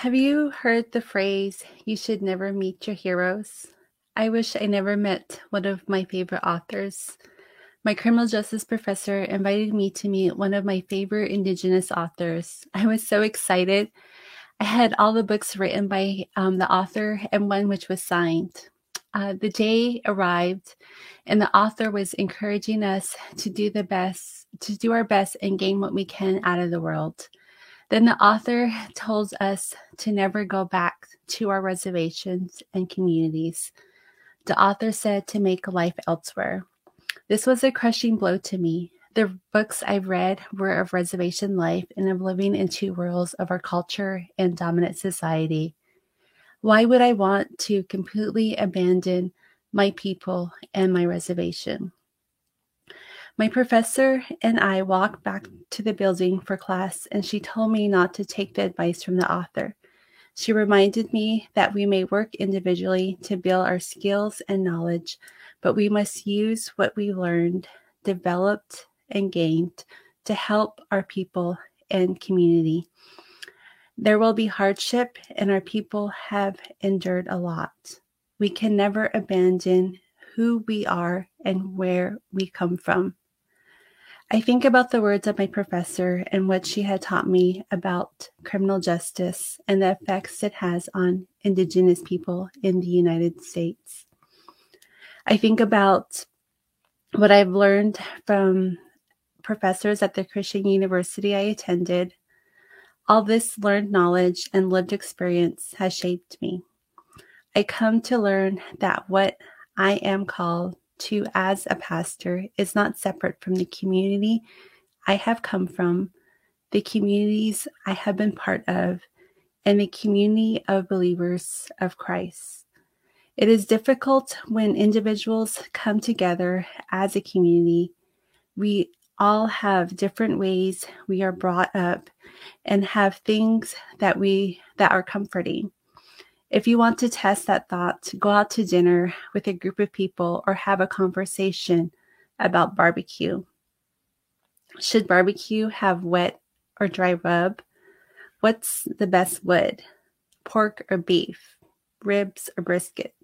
Have you heard the phrase, you should never meet your heroes? I wish I never met one of my favorite authors. My criminal justice professor invited me to meet one of my favorite Indigenous authors. I was so excited. I had all the books written by the author and one which was signed. The day arrived, and the author was encouraging us to do our best and gain what we can out of the world. Then the author told us to never go back to our reservations and communities. The author said to make a life elsewhere. This was a crushing blow to me. The books I've read were of reservation life and of living in two worlds of our culture and dominant society. Why would I want to completely abandon my people and my reservation? My professor and I walked back to the building for class, and she told me not to take the advice from the author. She reminded me that we may work individually to build our skills and knowledge, but we must use what we learned, developed, and gained to help our people and community. There will be hardship, and our people have endured a lot. We can never abandon who we are and where we come from. I think about the words of my professor and what she had taught me about criminal justice and the effects it has on Indigenous people in the United States. I think about what I've learned from professors at the Christian university I attended. All this learned knowledge and lived experience has shaped me. I come to learn that what I am called to as a pastor is not separate from the community I have come from, the communities I have been part of, and the community of believers of Christ. It is difficult when individuals come together as a community. We all have different ways we are brought up and have things that are comforting. If you want to test that thought, go out to dinner with a group of people or have a conversation about barbecue. Should barbecue have wet or dry rub? What's the best wood? Pork or beef? Ribs or brisket?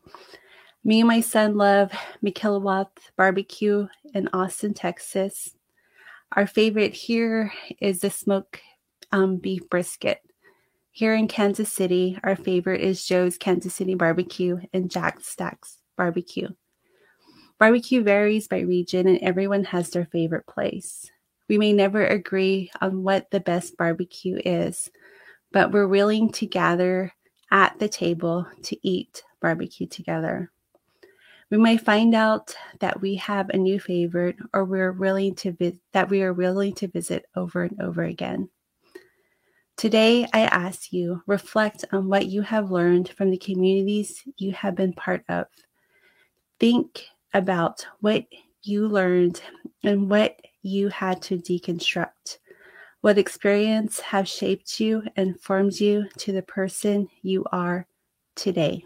Me and my son love McKilliwatt barbecue in Austin, Texas. Our favorite here is the smoked beef brisket. Here in Kansas City, our favorite is Joe's Kansas City Barbecue and Jack Stack's Barbecue. Barbecue varies by region and everyone has their favorite place. We may never agree on what the best barbecue is, but we're willing to gather at the table to eat barbecue together. We might find out that we have a new favorite or we are willing to visit over and over again. Today, I ask you, reflect on what you have learned from the communities you have been part of. Think about what you learned and what you had to deconstruct. What experience have shaped you and formed you to the person you are today.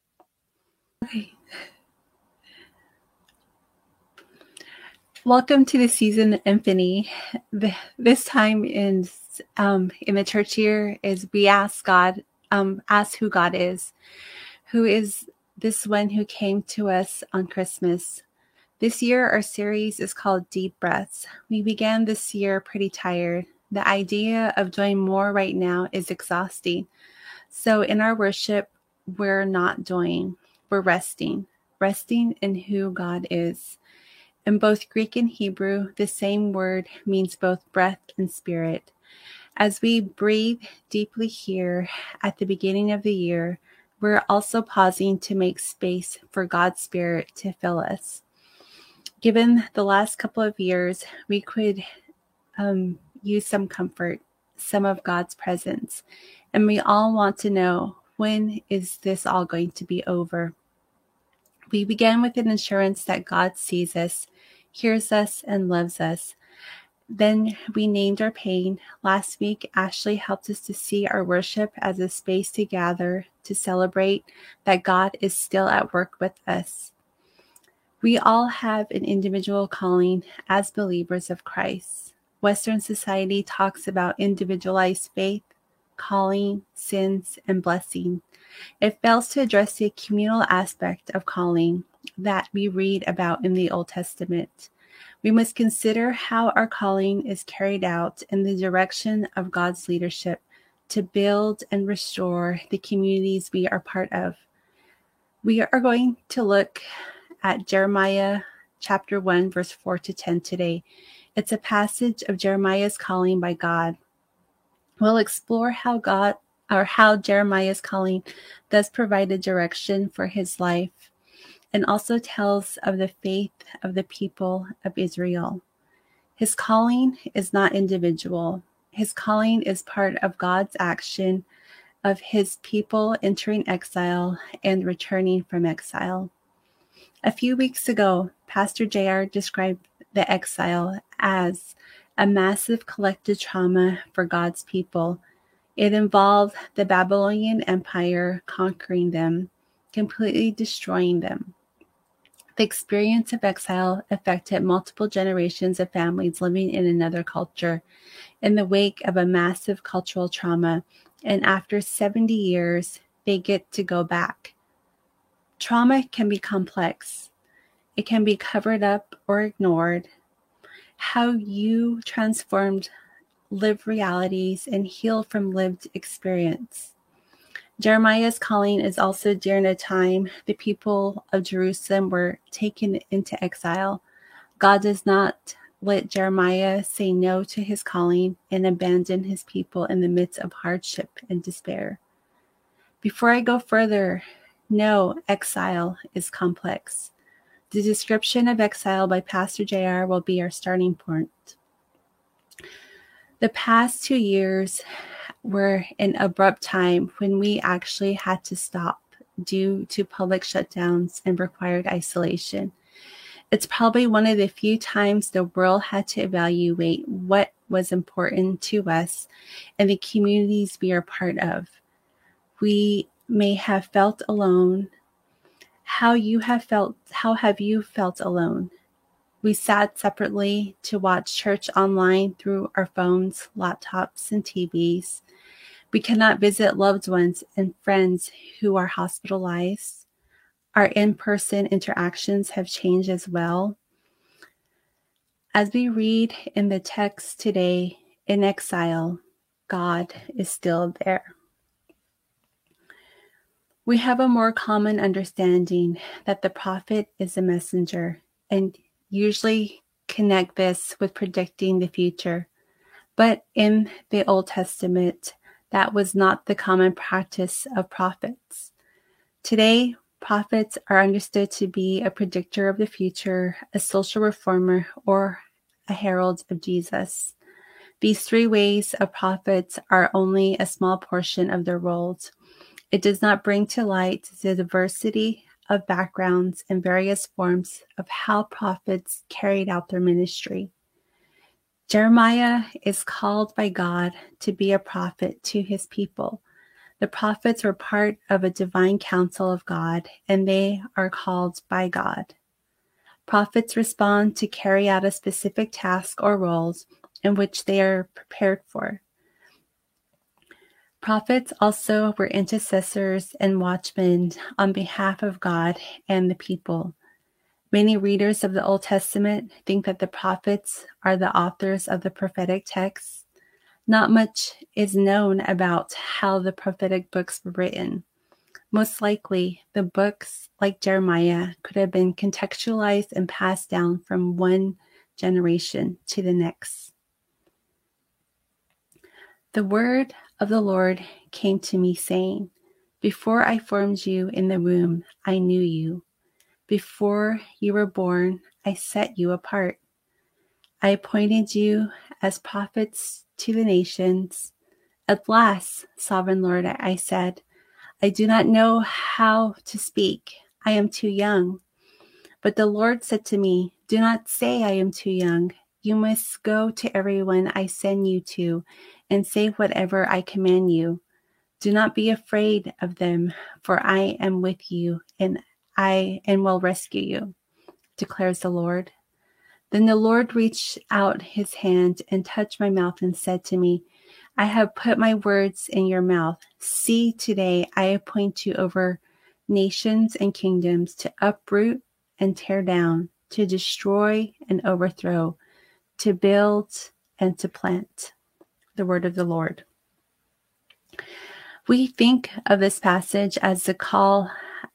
Okay. Welcome to the season of Infinity. This time in the church year is we ask God, ask who God is. Who is this one who came to us on Christmas? This year, our series is called Deep Breaths. We began this year pretty tired. The idea of doing more right now is exhausting. So in our worship, we're not doing, we're resting in who God is. In both Greek and Hebrew, the same word means both breath and spirit. As we breathe deeply here at the beginning of the year, we're also pausing to make space for God's Spirit to fill us. Given the last couple of years, we could use some comfort, some of God's presence. And we all want to know, when is this all going to be over? We began with an assurance that God sees us, hears us, and loves us. Then we named our pain. Last week, Ashley helped us to see our worship as a space to gather, to celebrate that God is still at work with us. We all have an individual calling as believers of Christ. Western society talks about individualized faith, calling, sins, and blessing. It fails to address the communal aspect of calling that we read about in the Old Testament. We must consider how our calling is carried out in the direction of God's leadership to build and restore the communities we are part of. We are going to look at Jeremiah chapter 1, verse 4 to 10 today. It's a passage of Jeremiah's calling by God. We'll explore how Jeremiah's calling does provide a direction for his life and also tells of the faith of the people of Israel. His calling is not individual. His calling is part of God's action of his people entering exile and returning from exile. A few weeks ago, Pastor JR described the exile as a massive collective trauma for God's people. It involved the Babylonian Empire conquering them, completely destroying them. The experience of exile affected multiple generations of families living in another culture in the wake of a massive cultural trauma, and after 70 years, they get to go back. Trauma can be complex. It can be covered up or ignored. How you transformed lived realities and heal from lived experience. Jeremiah's calling is also during a time the people of Jerusalem were taken into exile. God does not let Jeremiah say no to his calling and abandon his people in the midst of hardship and despair. Before I go further, no, exile is complex. The description of exile by Pastor JR will be our starting point. The past 2 years were an abrupt time when we actually had to stop due to public shutdowns and required isolation. It's probably one of the few times the world had to evaluate what was important to us and the communities we are part of. We may have felt alone. How have you felt alone? We sat separately to watch church online through our phones, laptops, and TVs. We cannot visit loved ones and friends who are hospitalized. Our in-person interactions have changed as well. As we read in the text today, in exile, God is still there. We have a more common understanding that the prophet is a messenger and usually connect this with predicting the future. But in the Old Testament, that was not the common practice of prophets. Today, prophets are understood to be a predictor of the future, a social reformer, or a herald of Jesus. These three ways of prophets are only a small portion of their roles. It does not bring to light the diversity of backgrounds and various forms of how prophets carried out their ministry. Jeremiah is called by God to be a prophet to his people. The prophets were part of a divine council of God, and they are called by God. Prophets respond to carry out a specific task or roles in which they are prepared for. Prophets also were intercessors and watchmen on behalf of God and the people. Many readers of the Old Testament think that the prophets are the authors of the prophetic texts. Not much is known about how the prophetic books were written. Most likely, the books, like Jeremiah, could have been contextualized and passed down from one generation to the next. The word of the Lord came to me, saying, "Before I formed you in the womb, I knew you. Before you were born, I set you apart. I appointed you as prophets to the nations." At last, Sovereign Lord, I said, "I do not know how to speak. I am too young." But the Lord said to me, "Do not say I am too young. You must go to everyone I send you to and say whatever I command you. Do not be afraid of them, for I am with you and will rescue you," declares the Lord. Then the Lord reached out his hand and touched my mouth and said to me, I have put my words in your mouth. See, today I appoint you over nations and kingdoms to uproot and tear down, to destroy and overthrow, to build and to plant. The word of the Lord. We think of this passage as the call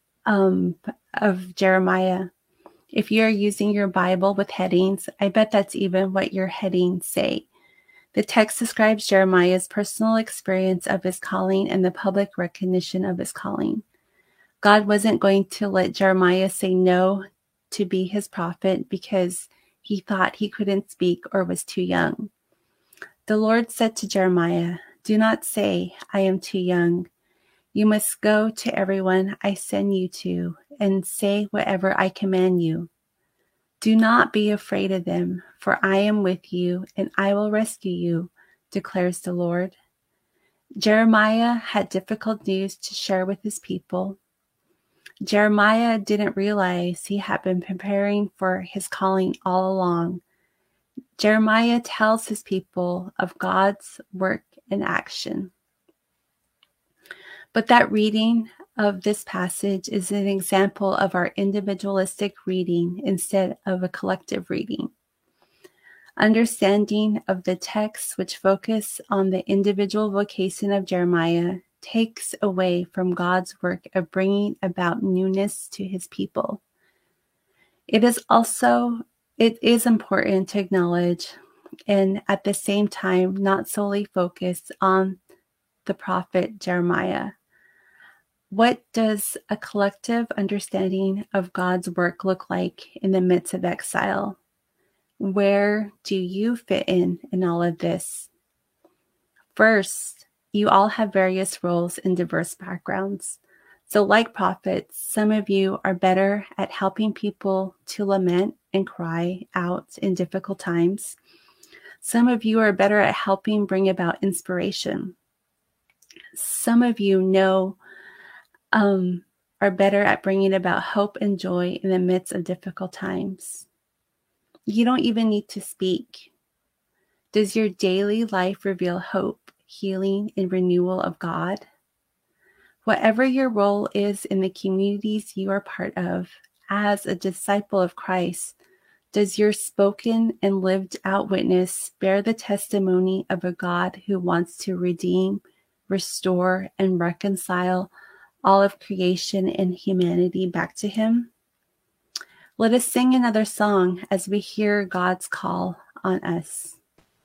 of Jeremiah. If you're using your Bible with headings, I bet that's even what your headings say. The text describes Jeremiah's personal experience of his calling and the public recognition of his calling. God wasn't going to let Jeremiah say no to be his prophet because he thought he couldn't speak or was too young. The Lord said to Jeremiah, "Do not say, 'I am too young.' You must go to everyone I send you to and say whatever I command you. Do not be afraid of them, for I am with you and I will rescue you," declares the Lord. Jeremiah had difficult news to share with his people. Jeremiah didn't realize he had been preparing for his calling all along. Jeremiah tells his people of God's work and action. But that reading of this passage is an example of our individualistic reading instead of a collective reading. Understanding of the texts which focus on the individual vocation of Jeremiah takes away from God's work of bringing about newness to his people. It is important to acknowledge and at the same time not solely focus on the prophet Jeremiah. What does a collective understanding of God's work look like in the midst of exile? Where do you fit in all of this? First, you all have various roles and diverse backgrounds. So like prophets, some of you are better at helping people to lament and cry out in difficult times. Some of you are better at helping bring about inspiration. Some of you are better at bringing about hope and joy in the midst of difficult times. You don't even need to speak. Does your daily life reveal hope, healing, and renewal of God? Whatever your role is in the communities you are part of, as a disciple of Christ, does your spoken and lived out witness bear the testimony of a God who wants to redeem, restore, and reconcile all of creation and humanity back to him? Let us sing another song as we hear God's call on us.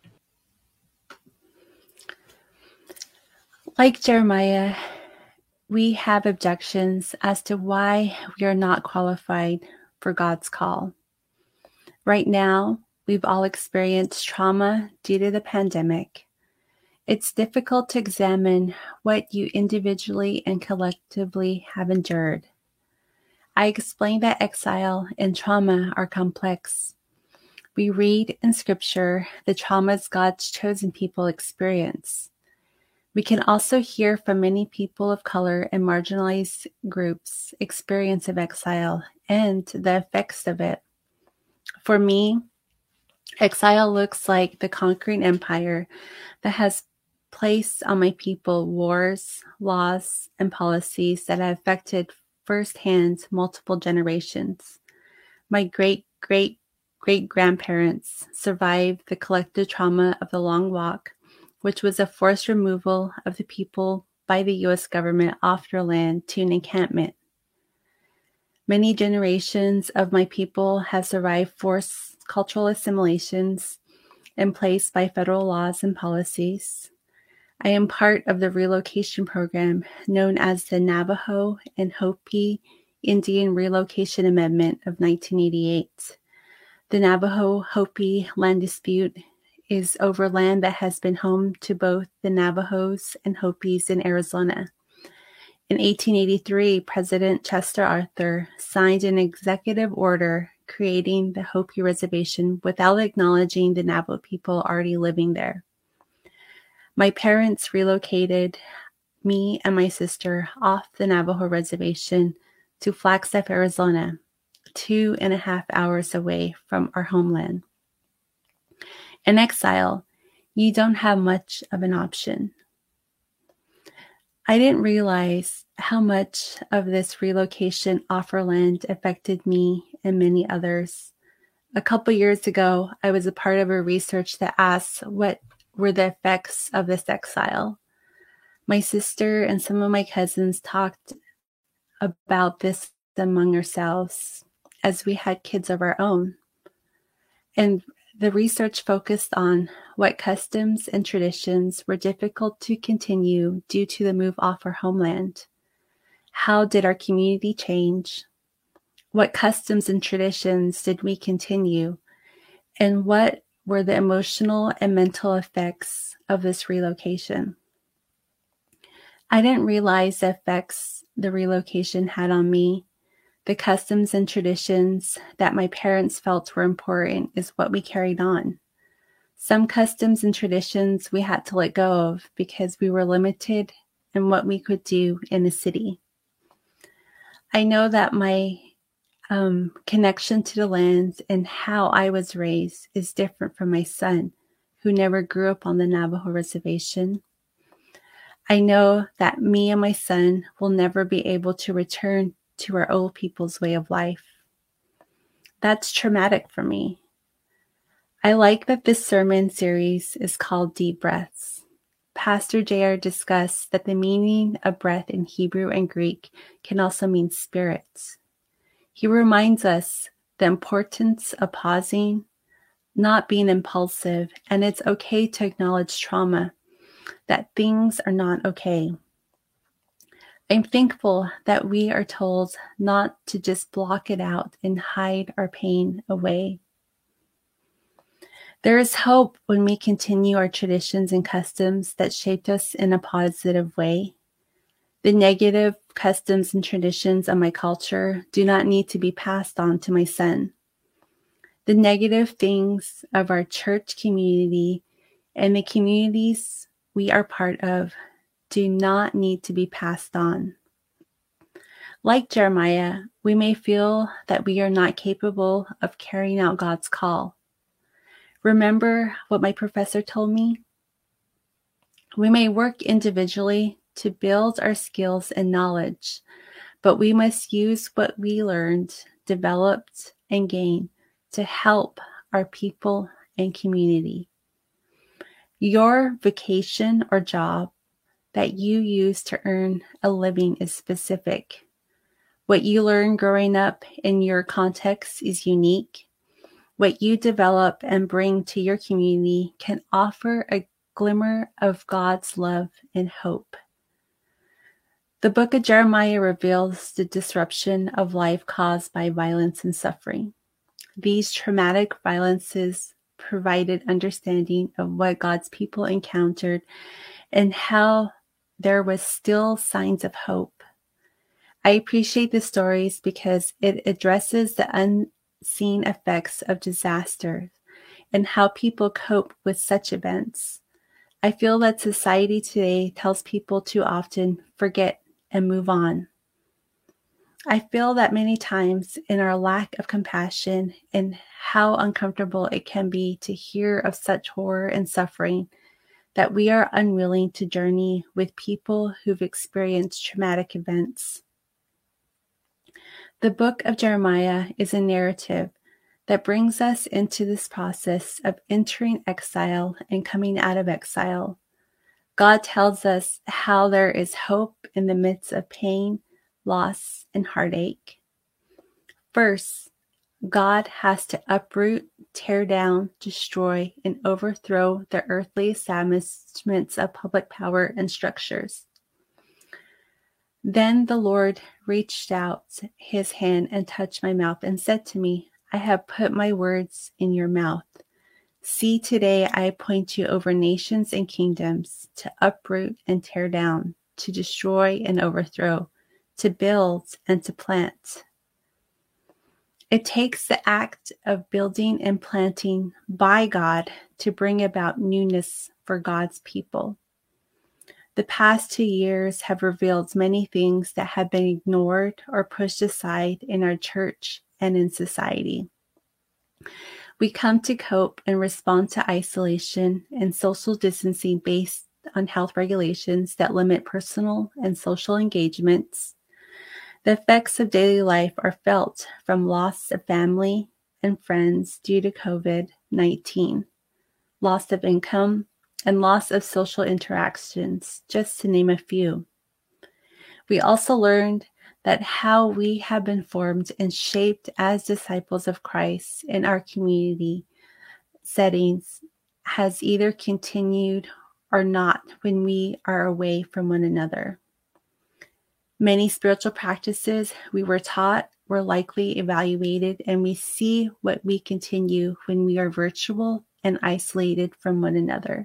Like Jeremiah, we have objections as to why we are not qualified for God's call. Right now, we've all experienced trauma due to the pandemic. It's difficult to examine what you individually and collectively have endured. I explained that exile and trauma are complex. We read in Scripture the traumas God's chosen people experience. We can also hear from many people of color and marginalized groups' experience of exile and the effects of it. For me, exile looks like the conquering empire that has placed on my people wars, laws, and policies that have affected firsthand multiple generations. My great-great-great-grandparents survived the collective trauma of the Long Walk, which was a forced removal of the people by the U.S. government off their land to an encampment. Many generations of my people have survived forced cultural assimilations in place by federal laws and policies. I am part of the relocation program known as the Navajo and Hopi Indian Relocation Amendment of 1988. The Navajo-Hopi land dispute is over land that has been home to both the Navajos and Hopis in Arizona. In 1883, President Chester Arthur signed an executive order creating the Hopi Reservation without acknowledging the Navajo people already living there. My parents relocated me and my sister off the Navajo Reservation to Flagstaff, Arizona, 2.5 hours away from our homeland. In exile, You don't have much of an option. I didn't realize how much of this relocation offer land affected me and many others. A couple years ago, I was a part of a research that asked what were the effects of this exile. My sister and some of my cousins talked about this among ourselves as we had kids of our own. And the research focused on what customs and traditions were difficult to continue due to the move off our homeland. How did our community change? What customs and traditions did we continue? And what were the emotional and mental effects of this relocation? I didn't realize the effects the relocation had on me. The customs and traditions that my parents felt were important is what we carried on. Some customs and traditions we had to let go of because we were limited in what we could do in the city. I know that my connection to the land and how I was raised is different from my son, who never grew up on the Navajo reservation. I know that me and my son will never be able to return to our old people's way of life. That's traumatic for me. I like that this sermon series is called Deep Breaths. Pastor J.R. discussed that the meaning of breath in Hebrew and Greek can also mean spirit. He reminds us the importance of pausing, not being impulsive, and it's okay to acknowledge trauma, that things are not okay. I'm thankful that we are told not to just block it out and hide our pain away. There is hope when we continue our traditions and customs that shaped us in a positive way. The negative customs and traditions of my culture do not need to be passed on to my son. The negative things of our church community and the communities we are part of do not need to be passed on. Like Jeremiah, we may feel that we are not capable of carrying out God's call. Remember what my professor told me? We may work individually to build our skills and knowledge, but we must use what we learned, developed, and gained to help our people and community. Your vocation or job that you use to earn a living is specific. What you learn growing up in your context is unique. What you develop and bring to your community can offer a glimmer of God's love and hope. The book of Jeremiah reveals the disruption of life caused by violence and suffering. These traumatic violences provided understanding of what God's people encountered and how there was still signs of hope. I appreciate the stories because it addresses the unseen effects of disaster and how people cope with such events. I feel that society today tells people too often forget and move on. I feel that many times in our lack of compassion and how uncomfortable it can be to hear of such horror and suffering, that we are unwilling to journey with people who've experienced traumatic events. The book of Jeremiah is a narrative that brings us into this process of entering exile and coming out of exile. God tells us how there is hope in the midst of pain, loss, and heartache. First, God has to uproot, tear down, destroy, and overthrow the earthly establishments of public power and structures. Then the Lord reached out his hand and touched my mouth and said to me, I have put my words in your mouth. See, today I appoint you over nations and kingdoms to uproot and tear down, to destroy and overthrow, to build and to plant. It takes the act of building and planting by God to bring about newness for God's people. The past 2 years have revealed many things that have been ignored or pushed aside in our church and in society. We come to cope and respond to isolation and social distancing based on health regulations that limit personal and social engagements. The effects of daily life are felt from loss of family and friends due to COVID-19, loss of income, and loss of social interactions, just to name a few. We also learned that how we have been formed and shaped as disciples of Christ in our community settings has either continued or not when we are away from one another. Many spiritual practices we were taught were likely evaluated, and we see what we continue when we are virtual and isolated from one another.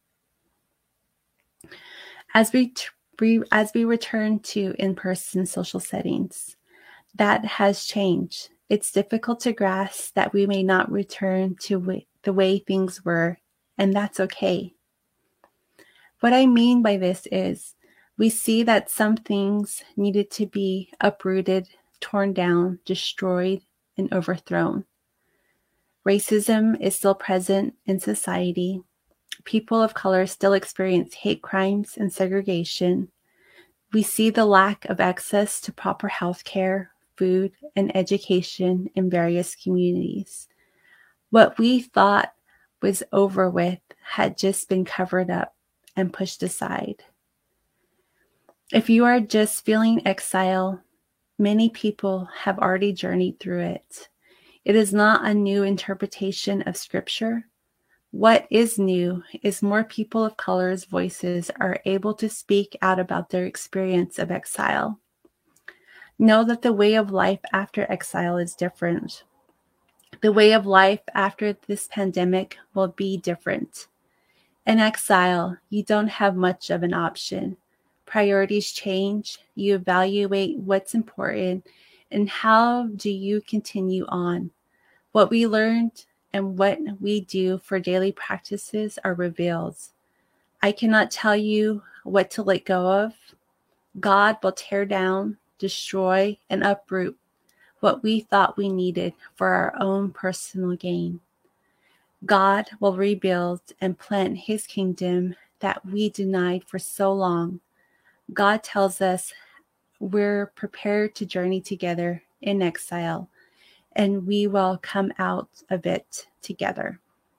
As we return to in-person social settings, that has changed. It's difficult to grasp that we may not return to the way things were, and that's okay. What I mean by this is we see that some things needed to be uprooted, torn down, destroyed, and overthrown. Racism is still present in society. People of color still experience hate crimes and segregation. We see the lack of access to proper health care, food, and education in various communities. What we thought was over with had just been covered up and pushed aside. If you are just feeling exile, many people have already journeyed through it. It is not a new interpretation of Scripture. What is new is more people of color's voices are able to speak out about their experience of exile. Know that the way of life after exile is different. The way of life after this pandemic will be different. In exile, you don't have much of an option. Priorities change, you evaluate what's important, and how do you continue on. What we learned and what we do for daily practices are revealed. I cannot tell you what to let go of. God will tear down, destroy, and uproot what we thought we needed for our own personal gain. God will rebuild and plant his kingdom that we denied for so long. God tells us we're prepared to journey together in exile, and we will come out of it together.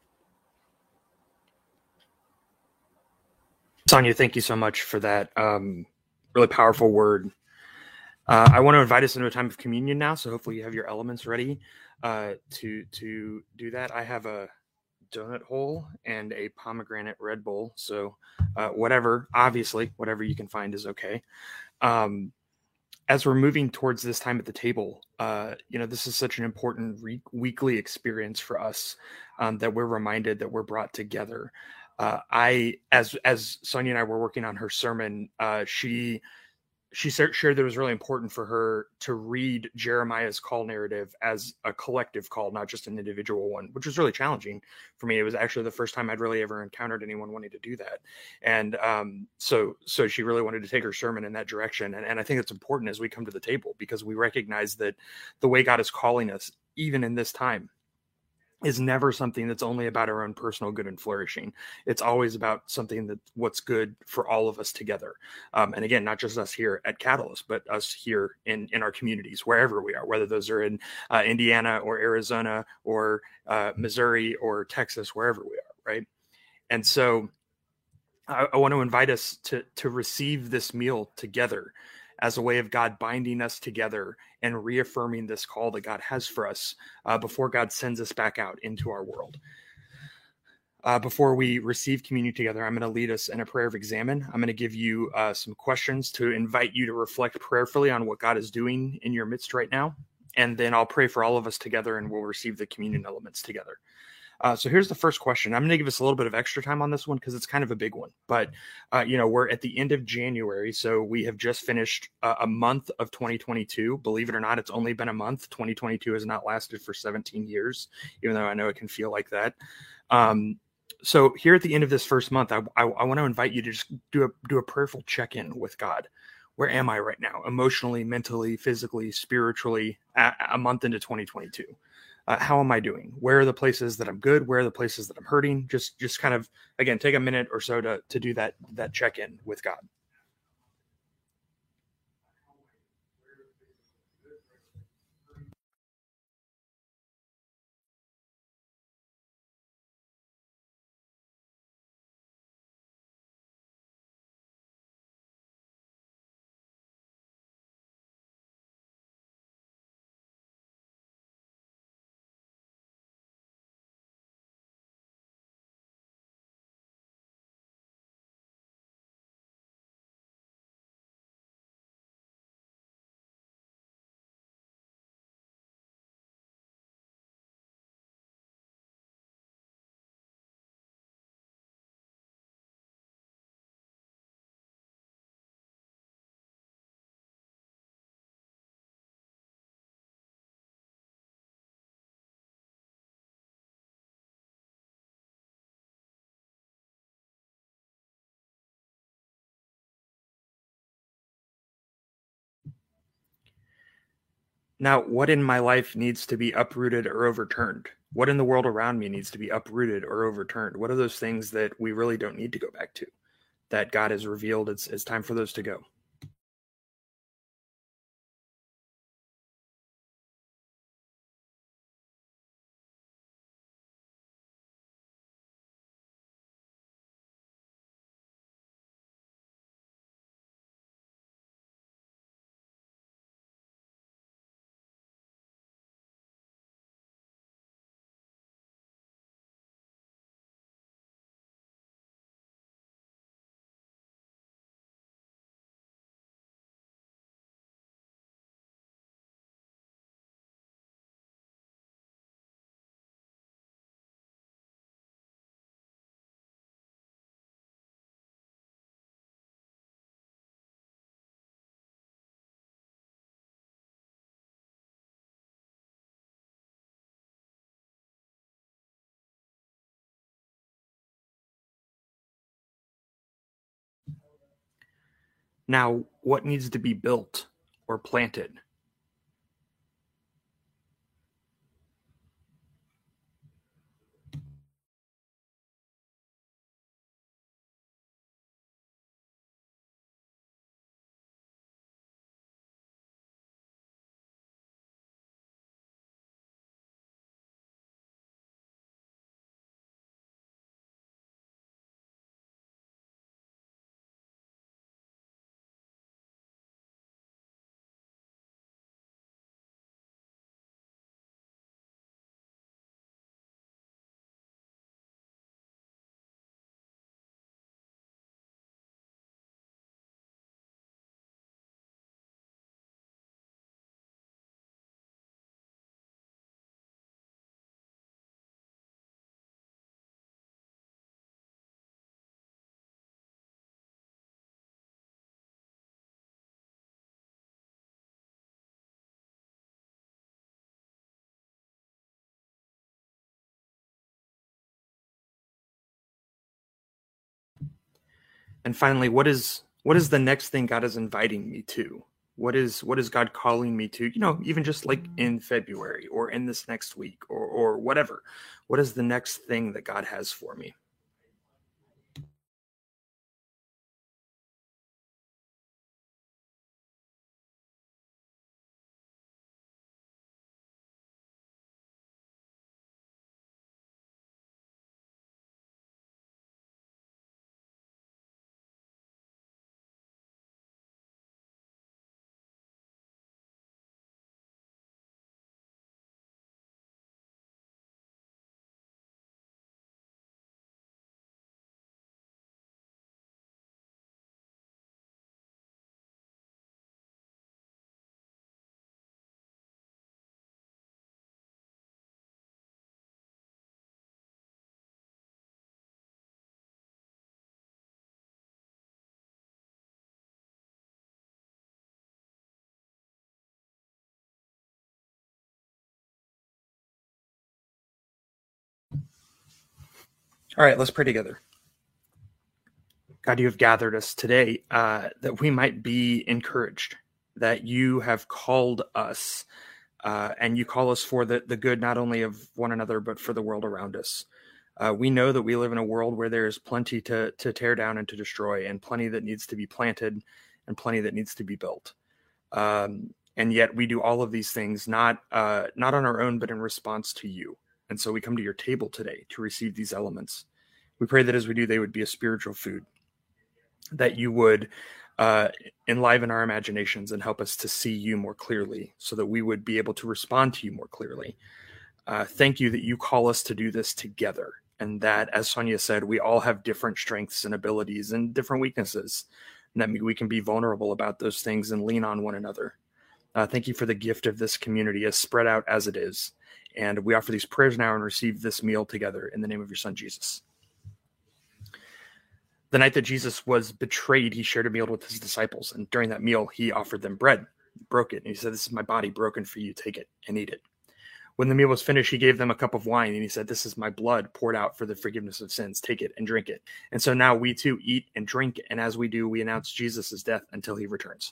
Sonia, thank you so much for that really powerful word. I want to invite us into a time of communion now, so hopefully you have your elements ready to do that. I have a donut hole and a pomegranate Red Bull, so whatever you can find is okay. As we're moving towards this time at the table, this is such an important weekly experience for us that we're reminded that we're brought together. As Sonia and I were working on her sermon, she shared that it was really important for her to read Jeremiah's call narrative as a collective call, not just an individual one, which was really challenging for me. It was actually the first time I'd really ever encountered anyone wanting to do that. And so she really wanted to take her sermon in that direction. And I think it's important as we come to the table, because we recognize that the way God is calling us, even in this time, is never something that's only about our own personal good and flourishing. It's always about something that what's good for all of us together. And again, not just us here at Catalyst, but us here in our communities, wherever we are, whether those are in Indiana or Arizona or Missouri or Texas, wherever we are, right? And so I want to invite us to receive this meal together as a way of God binding us together and reaffirming this call that God has for us before God sends us back out into our world. Before we receive communion together, I'm going to lead us in a prayer of examine. I'm going to give you some questions to invite you to reflect prayerfully on what God is doing in your midst right now. And then I'll pray for all of us together, and we'll receive the communion elements together. So here's the first question. I'm going to give us a little bit of extra time on this one because it's kind of a big one. But, we're at the end of January, so we have just finished a month of 2022. Believe it or not, it's only been a month. 2022 has not lasted for 17 years, even though I know it can feel like that. So here at the end of this first month, I want to invite you to just do a prayerful check-in with God. Where am I right now? Emotionally, mentally, physically, spiritually, a month into 2022. How am I doing? Where are the places that I'm good? Where are the places that I'm hurting? Just kind of, again, take a minute or so to do that check-in with God. Now, what in my life needs to be uprooted or overturned? What in the world around me needs to be uprooted or overturned? What are those things that we really don't need to go back to, that God has revealed it's time for those to go? Now, what needs to be built or planted? And finally, what is the next thing God is inviting me to? What is God calling me to? Even just like in February or in this next week or whatever. What is the next thing that God has for me? All right, let's pray together. God, you have gathered us today that we might be encouraged, that you have called us and you call us for the good not only of one another, but for the world around us. We know that we live in a world where there is plenty to tear down and to destroy, and plenty that needs to be planted, and plenty that needs to be built. And yet we do all of these things not on our own, but in response to you. And so we come to your table today to receive these elements. We pray that as we do, they would be a spiritual food, that you would enliven our imaginations and help us to see you more clearly, so that we would be able to respond to you more clearly. Thank you that you call us to do this together, and that, as Sonia said, we all have different strengths and abilities and different weaknesses, and that we can be vulnerable about those things and lean on one another. Thank you for the gift of this community, as spread out as it is. And we offer these prayers now and receive this meal together in the name of your son, Jesus. The night that Jesus was betrayed, he shared a meal with his disciples. And during that meal, he offered them bread, broke it. And he said, "This is my body broken for you. Take it and eat it." When the meal was finished, he gave them a cup of wine. And he said, "This is my blood poured out for the forgiveness of sins. Take it and drink it." And so now we too eat and drink. And as we do, we announce Jesus' death until he returns.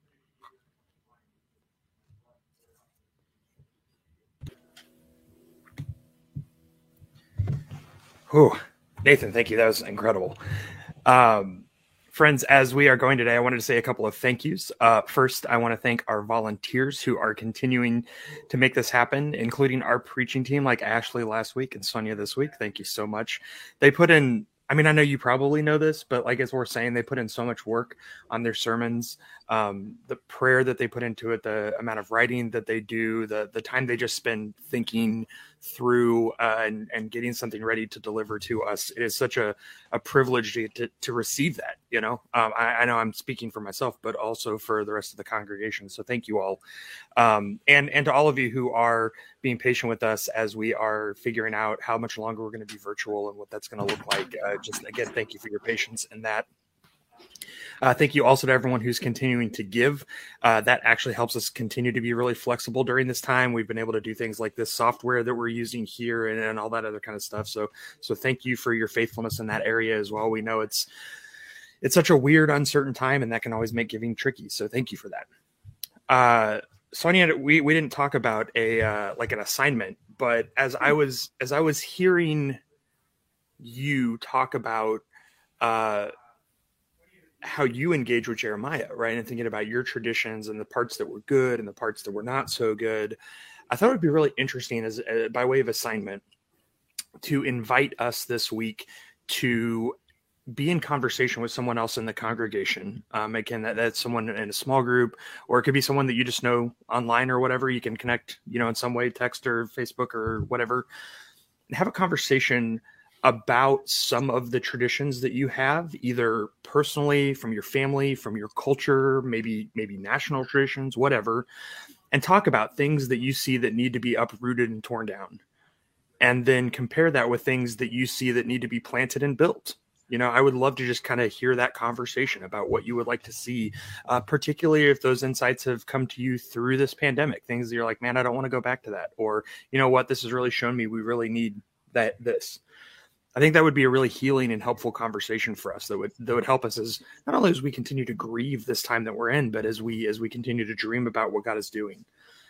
Whew. Nathan, thank you. That was incredible. Friends, as we are going today, I wanted to say a couple of thank yous. First, I want to thank our volunteers who are continuing to make this happen, including our preaching team like Ashley last week and Sonia this week. Thank you so much. They put in, I mean, I know you probably know this, but like as we're saying, they put in so much work on their sermons. The prayer that they put into it, the amount of writing that they do, the time they just spend thinking through and getting something ready to deliver to us. It is such a privilege to receive that, you know. I know I'm speaking for myself, but also for the rest of the congregation. So thank you all. And to all of you who are being patient with us as we are figuring out how much longer we're going to be virtual and what that's going to look like. Just again, thank you for your patience in that. Thank you also to everyone who's continuing to give. That actually helps us continue to be really flexible during this time. We've been able to do things like this software that we're using here and all that other kind of stuff. So thank you for your faithfulness in that area as well. We know it's such a weird, uncertain time, and that can always make giving tricky. So thank you for that. Sonia, we didn't talk about like an assignment, but as I was hearing you talk about how you engage with Jeremiah, right? And thinking about your traditions and the parts that were good and the parts that were not so good, I thought it would be really interesting as by way of assignment to invite us this week to be in conversation with someone else in the congregation. Again, that's someone in a small group, or it could be someone that you just know online or whatever. You can connect, you know, in some way, text or Facebook or whatever, and have a conversation about some of the traditions that you have, either personally, from your family, from your culture, maybe national traditions, whatever, and talk about things that you see that need to be uprooted and torn down. And then compare that with things that you see that need to be planted and built. You know, I would love to just kind of hear that conversation about what you would like to see, particularly if those insights have come to you through this pandemic, things that you're like, man, I don't want to go back to that. Or, you know what, this has really shown me we really need this. I think that would be a really healing and helpful conversation for us that would help us as not only as we continue to grieve this time that we're in, but as we continue to dream about what God is doing.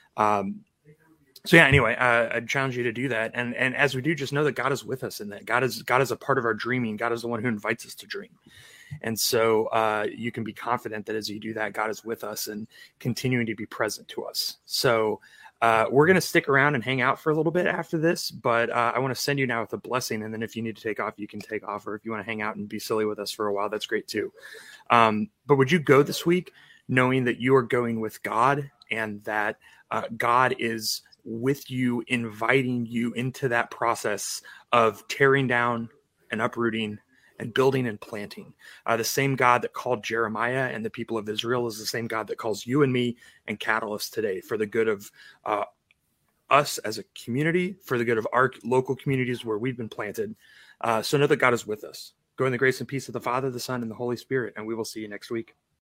So yeah, anyway, I challenge you to do that. And as we do, just know that God is with us in that. God is a part of our dreaming. God is the one who invites us to dream. And so you can be confident that as you do that, God is with us and continuing to be present to us. So we're going to stick around and hang out for a little bit after this, but I want to send you now with a blessing. And then if you need to take off, you can take off. Or if you want to hang out and be silly with us for a while, that's great too. But would you go this week knowing that you are going with God and that God is with you, inviting you into that process of tearing down and uprooting and building and planting. The same God that called Jeremiah and the people of Israel is the same God that calls you and me and Catalyst today for the good of us as a community, for the good of our local communities where we've been planted. So know that God is with us. Go in the grace and peace of the Father, the Son, and the Holy Spirit, and we will see you next week.